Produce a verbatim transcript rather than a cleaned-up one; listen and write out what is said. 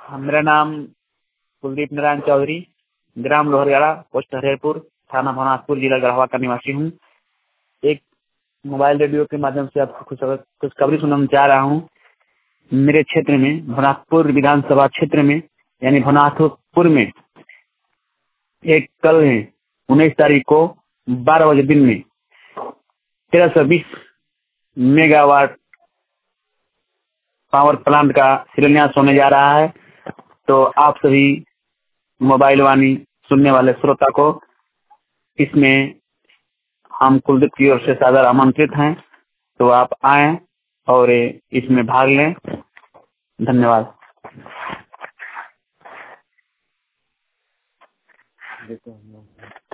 हाँ, मेरा नाम कुलदीप नारायण चौधरी, ग्राम लोहरगाड़ा, पोस्ट हरिहरपुर, थाना भवनाथपुर, जिला गढ़वा का निवासी हूँ। एक मोबाइल रेडियो के माध्यम से आपको कुछ खुशखबरी सुनाना चाह रहा हूँ। मेरे क्षेत्र में, भवनाथपुर विधानसभा क्षेत्र में, यानी भवनाथपुर में एक कल है उन्नीस तारीख को बारह बजे दिन में तेरह सौ बीस मेगावाट पावर प्लांट का शिलान्यास होने जा रहा है। तो आप सभी मोबाइल वाणी सुनने वाले श्रोता को इसमें हम कुलदीप की ओर से सादर आमंत्रित हैं। तो आप आए और इसमें भाग लें। धन्यवाद।